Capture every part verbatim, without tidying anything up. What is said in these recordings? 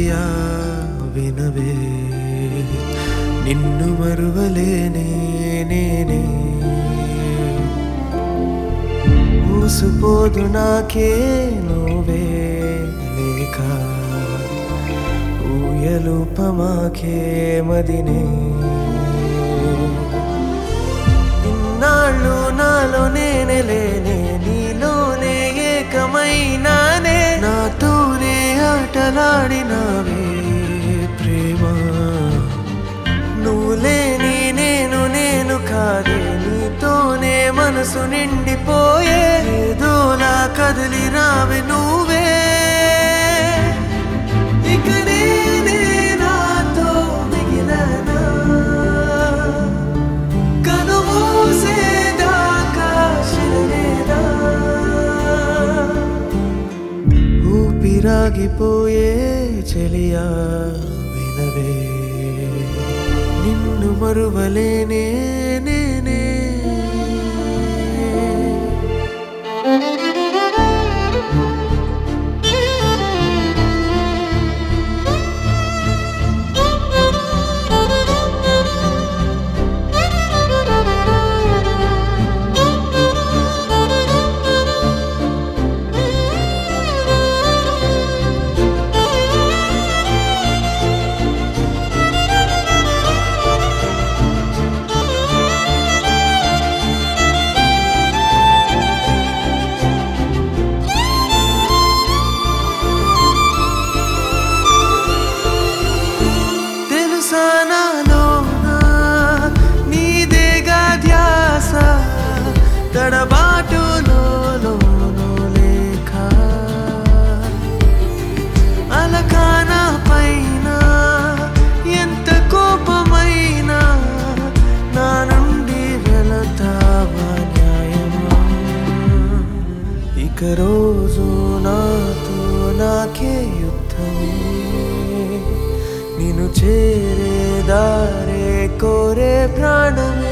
చెలియా వినవే నిన్ను మరువలేనే నేనే ఊసుపోదు నాకే నువ్వే లేక ఊయలుపమాకే మదినే ఇన్నాళ్ళు నాలో నేనే లేనే నీలోనే ఏకమైనానే నాతోనే ఆటలాడినావే ప్రేమ నువ్వు లేని నేను నేను కాదే నీతోనే మనసు నిండిపోయే ఏదోలా కదిలి రావే నువ్వే ఇక నేనే నాతో మిగిలనా కనుమూసేదాకా శిలనేదా ఊపిరాగిపోయే చెలియా వినవే నిన్ను మరువలేనే నేనే తడబాటులో లేక అలకాన పైన ఎంత కోపమైనా నా నుండి వెళతావా న్యాయమా ఇక రోజు నాతో నాకే యుద్ధమే నిన్ను చేరే దారే కోరే ప్రాణమే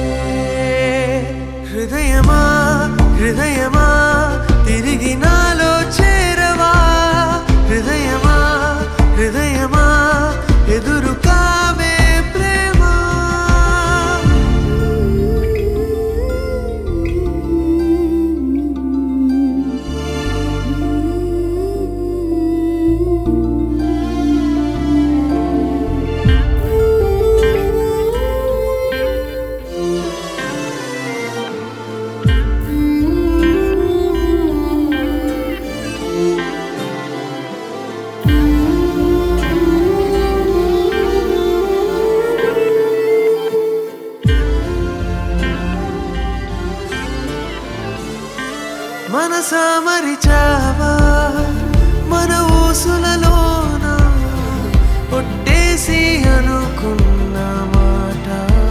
హృదయమా హృదయమా తిరిగి నాలో చేరవా హృదయమా హృదయమా ఎదురు కావే ప్రేమ మనసా మరిచావా మన ఊసులలోన పొట్టేసి అనుకున్న మాట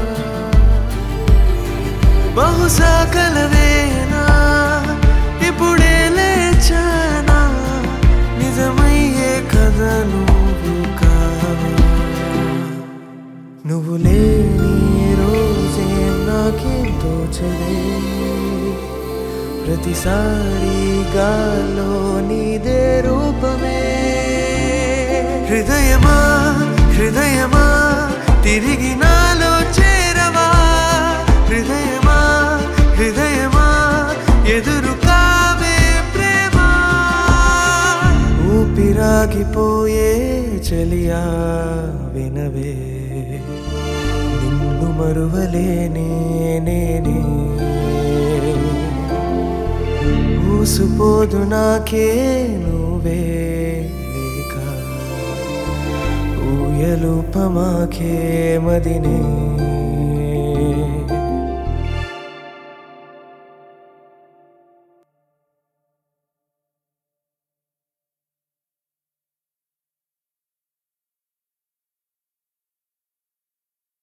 బహుశా కలవేనా ఇప్పుడే లేచానా నిజమయ్యే కథ నువ్వు కావా నువ్వు లేని రోజే నాకేం తోచదే ప్రతిసారి గాల్లో నీదే రూపమే హృదయమా హృదయమా తిరిగి నాలో చేరవా హృదయమా హృదయమా ఎదురు కావే ప్రేమ ఊపిరాగిపోయే చెలియా వినవే నిన్ను మరువలేనే నేనే ఊసుపోదు నాకే నువ్వే లేక ఊయలుపమాకే మదినే